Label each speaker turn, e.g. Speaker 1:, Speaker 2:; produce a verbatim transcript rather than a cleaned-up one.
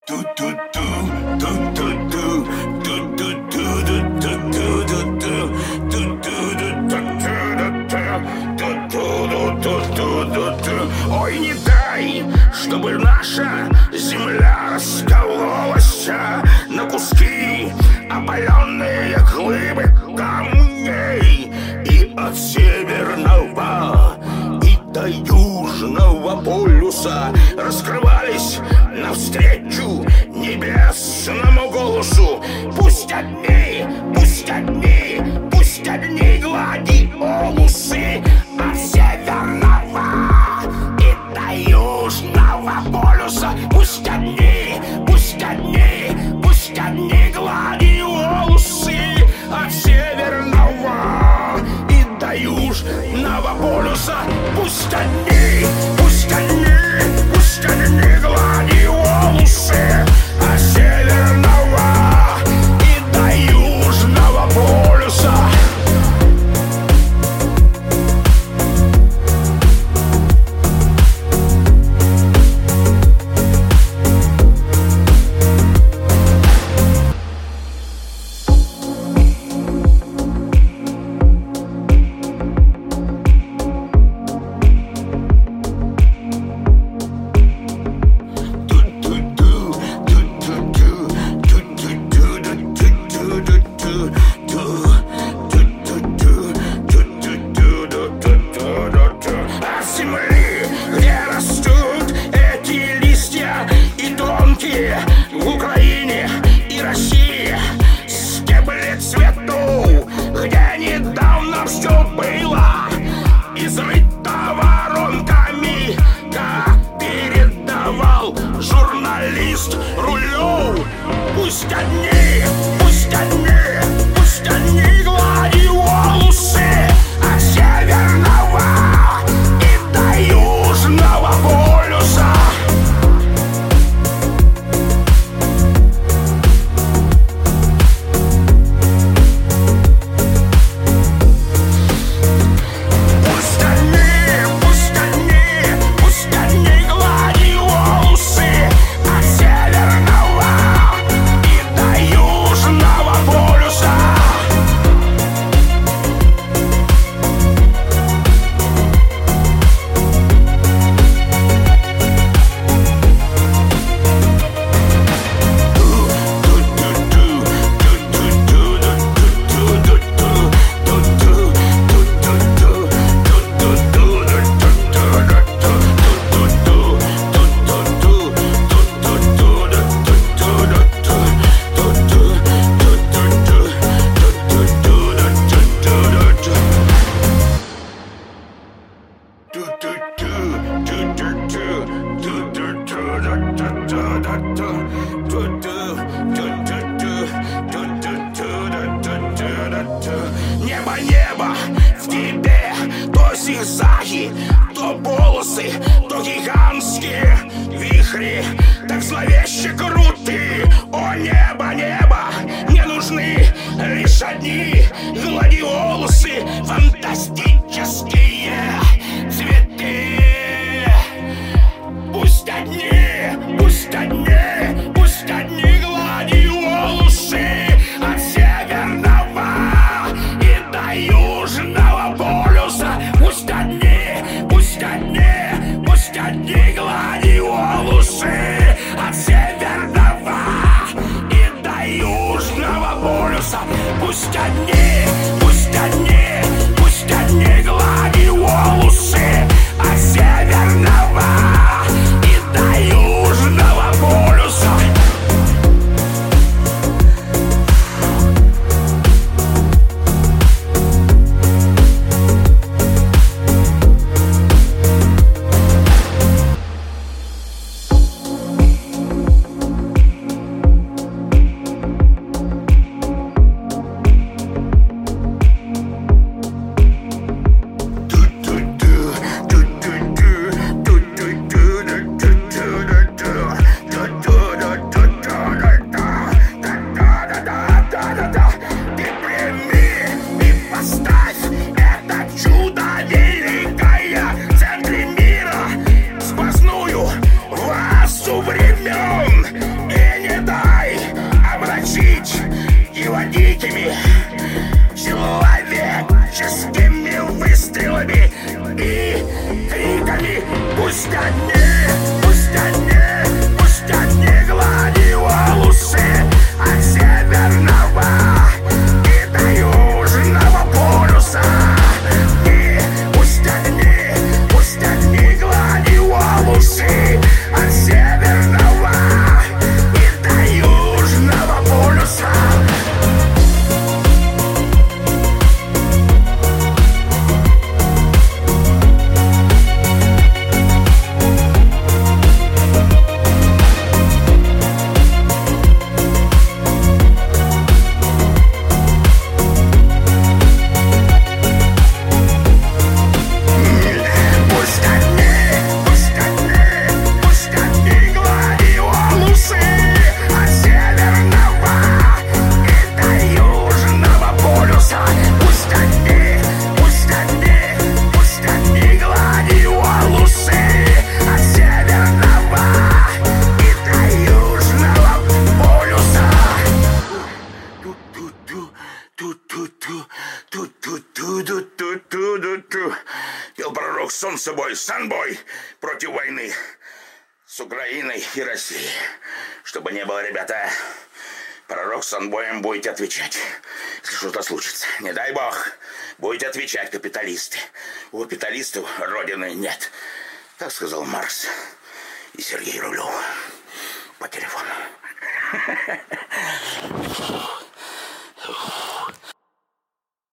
Speaker 1: Ой, не дай, чтобы наша земля раскололась на куски, опаленные глыбы камней. И от северного и до южного полюса раскрывались навстречу небесному голосу. Пусть одни, пусть одни, пусть одни гладиолусы от северного и до южного полюса. Пусть одни, пусть одни, пусть одни гладиолусы от северного и до южного полюса. Пусть одни, пусть одни, пусть одни гладиолусы от северного и до южного полюса. В Украине и России стебли цвету, где недавно все было изрыто воронками, как передавал журналист Рулев. Пусть одни, пусть одни, пусть одни гладиолусы от северного и до южного полюса. Небо, небо, в тебе то зигзаги, то полосы, то гигантские вихри, так зловеще круты. О, небо, небо, мне нужны лишь одни гладиолусы, фантастические цветы. Пусть одни, пусть одни, пусть одни гладиолусы от северного и до южного полюса. Пусть одни, пусть одни, пусть одни гладиолусы от северного и до южного полюса. Пусть одни, пусть одни, пусть одни гладиолусы от северного и до южного полюса. Пусть они, пусть они, пусть они гладиолусы от северного и до южного полюса. И пусть они, пусть они гладиолусы от северного и до южного полюса. Пел пророк Солнцебой, Санбой против войны с Украиной и Россией. Чтобы не было, ребята, пророк Санбоем будете отвечать, если что-то случится. Не дай бог, будете отвечать, капиталисты. У капиталистов родины нет. Так сказал Маркс и Сергей Рулев по телефону.